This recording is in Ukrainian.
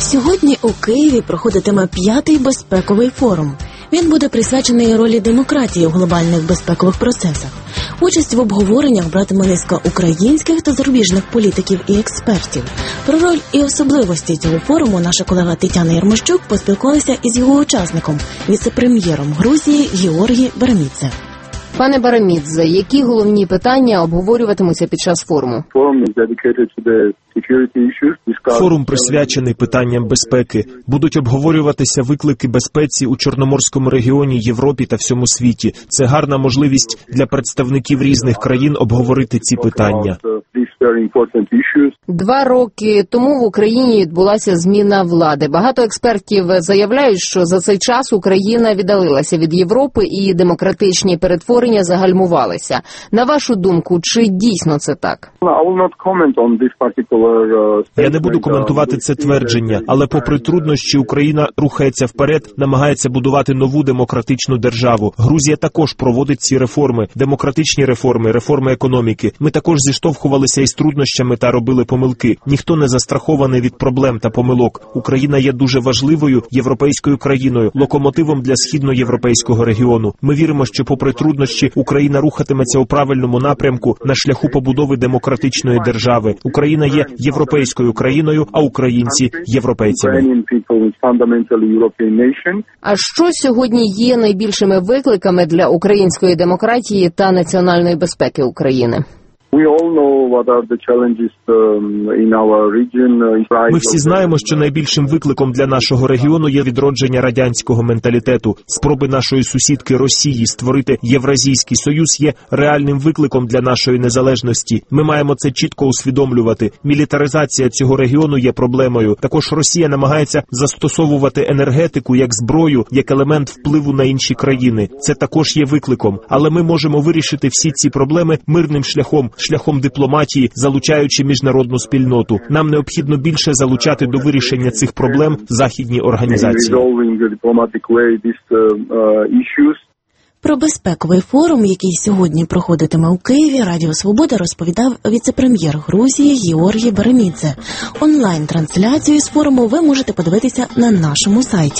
Сьогодні у Києві проходитиме 5-й безпековий форум. Він буде присвячений ролі демократії у глобальних безпекових процесах. Участь в обговореннях братиме низка українських та зарубіжних політиків і експертів. Про роль і особливості цього форуму наша колега Тетяна Єрмощук поспілкувалася із його учасником, віце-прем'єром Грузії Георгі Барамідзе. Пане Барамідзе, які головні питання обговорюватимуться під час форуму? Форум присвячений питанням безпеки. Будуть обговорюватися виклики безпеці у Чорноморському регіоні, Європі та всьому світі. Це гарна можливість для представників різних країн обговорити ці питання. 2 роки тому в Україні відбулася зміна влади. Багато експертів заявляють, що за цей час Україна віддалилася від Європи і демократичні перетворення загальмувалися. На вашу думку, чи дійсно це так? Я не буду коментувати це твердження, але попри труднощі Україна рухається вперед, намагається будувати нову демократичну державу. Грузія також проводить ці реформи, демократичні реформи, реформи економіки. Ми також зіштовхувалися із труднощами та робили помилки. Ніхто не застрахований від проблем та помилок. Україна є дуже важливою європейською країною, локомотивом для східноєвропейського регіону. Ми віримо, що попри труднощі Україна рухатиметься у правильному напрямку на шляху побудови демократичної держави. Україна є європейською країною, а українці – європейцями. А що сьогодні є найбільшими викликами для української демократії та національної безпеки України? Ми всі знаємо, що найбільшим викликом для нашого регіону є відродження радянського менталітету. Спроби нашої сусідки Росії створити Євразійський союз є реальним викликом для нашої незалежності. Ми маємо це чітко усвідомлювати. Мілітаризація цього регіону є проблемою. Також Росія намагається застосовувати енергетику як зброю, як елемент впливу на інші країни. Це також є викликом. Але ми можемо вирішити всі ці проблеми мирним шляхом дипломатії, залучаючи міжнародну спільноту. Нам необхідно більше залучати до вирішення цих проблем західні організації. Про безпековий форум, який сьогодні проходитиме у Києві, Радіо Свобода розповідав віце-прем'єр Грузії Георгі Барамідзе. Онлайн-трансляцію з форуму ви можете подивитися на нашому сайті.